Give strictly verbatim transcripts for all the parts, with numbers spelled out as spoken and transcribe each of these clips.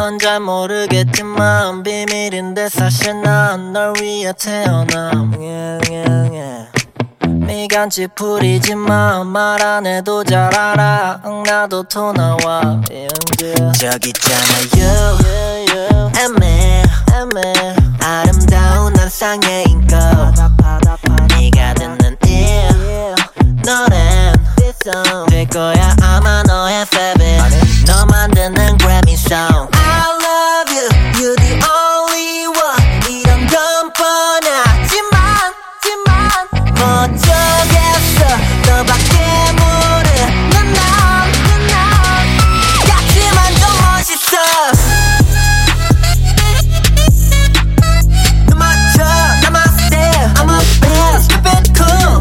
넌 잘 모르겠지만 비밀인데 사실 난 널 위해 태어남. yeah, yeah, yeah. 미간치 풀이지만 말 안 해도 잘 알아. 응, 나도 토 나와. 저기 있잖아요, 애매 애매 아름다운 환상의 인거. 네가 듣는 이 노래는 될 거야 아마 너의 favorite. 너만 듣는 Grammy song. I love you, you're the only one. 이런 건 뻔하지만 지만 어쩌겠어 너밖에 모르는 넌, 넌 같지만 좀 멋있어. 너 맞춰 나 my style. I'm a best, keep it cool.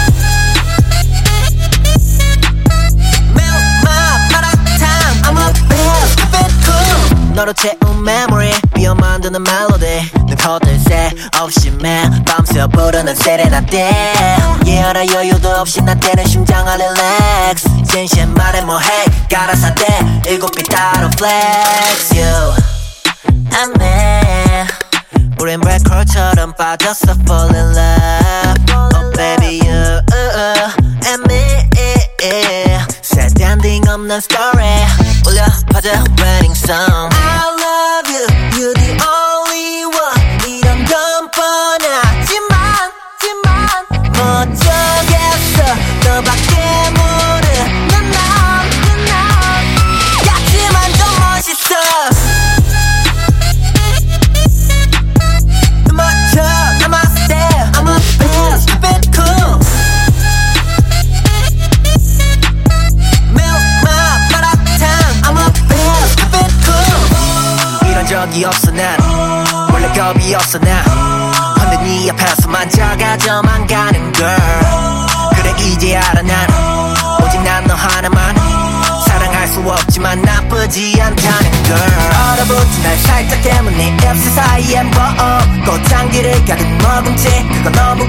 Milk my 마라탕. I'm a best, keep it cool. 너로 채운 memory 비어 만드는 멜로디. 내 코들 새 없이 매 밤새 부르는 세레나데. yeah 알아 여유도 없이 나 때는 심장을 relax. 진심 말해 뭐해 가라사대 일곱 빛 따로 flex. you 애매 우린 블랙홀처럼 빠졌어 fall in love. oh baby you 애매 sad ending 없는 story. 울려 퍼져 wedding song. I love you, you're the only one. 이런 건 뻔하지만 지만 어쩌겠어 너밖에 모르는 넌, 넌 같지만 좀 멋있어. 너 맞춰 나 my style. I'm a best, keep it cool. Milk my 마라탕. I'm a best, keep it cool. 이런 적이 없어 난 원래 겁이 없어 난. 근데 네 앞에서 만져가져만 가는 girl. 그래 이제 알아 난 오직 난 너 하나만 사랑할 수 없지만 나쁘지 않다는 girl. 얼어붙은 날 살짝 때문에 입술 사이엔 보고 꽃향기를 가득 머금지. 그건 너무